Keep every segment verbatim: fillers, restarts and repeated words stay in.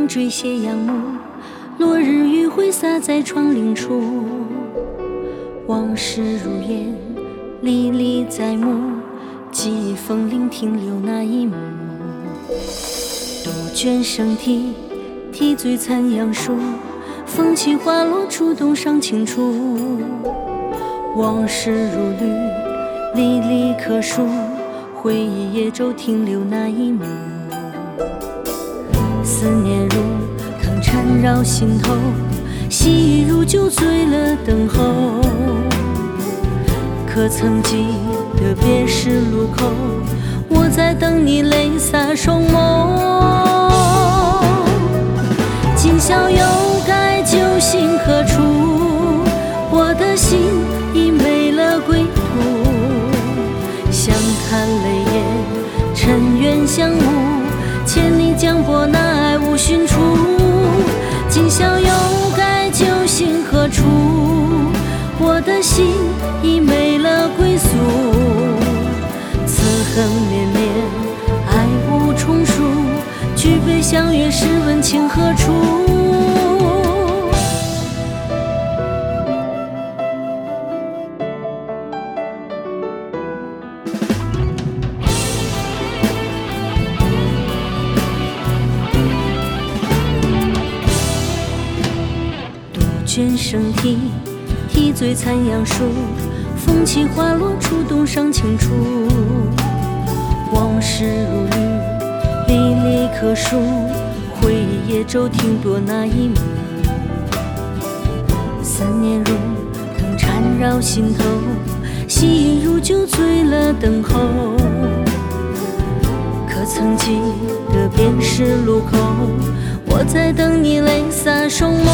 缀斜阳幕，落日余晖洒在窗棂处。往事如烟，历历在目，记忆风铃停留那一幕。杜鹃声啼，啼醉残杨树，风起花落，触动伤情处。往事如缕，历历可数，回忆夜舟停留那一幕。思念如藤缠绕心头，细雨如酒醉了等候。可曾记得别时路口，我在等你泪洒双眸。今宵又该酒醒何处？我的心已没了归途。相看泪眼，尘缘相误，千里江波那爱无寻处。今宵又该酒醒何处？我的心已没了归宿。此恨绵绵，爱无重数，举杯相约，试问情何处？杜鹃声啼，啼醉残杨树，风起花落，触动伤情处。往事如缕，历历可数，回忆夜舟停泊那一幕。思念如藤缠绕心头，细雨如酒醉了等候。可曾记得便是路口，我在等你泪洒双眸。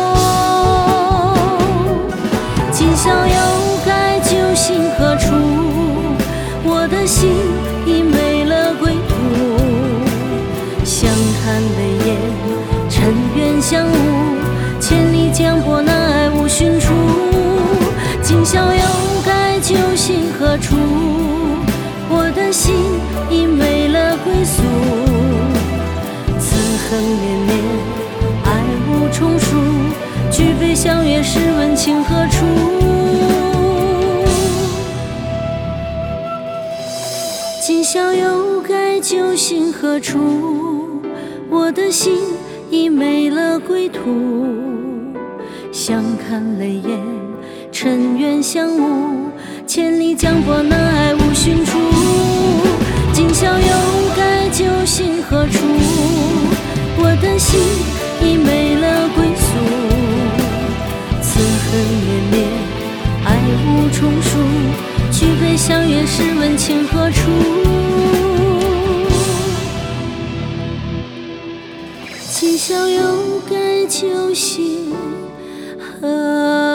今宵又该酒醒何处？我的心已没了归途。相看泪眼，尘缘相误，千里江波那爱无寻处。今宵又该酒醒何处？我的心已没了归宿。此恨绵绵，爱无重数，举杯相约，试问情何处？今宵又该酒醒何处？我的心已没了归途。相看泪眼，尘缘相误，千里江波那爱无寻处。今宵又该酒醒何处？我的心已没了归宿。此恨绵绵，爱无重数，举杯相约，试问情何处？今宵又该酒醒何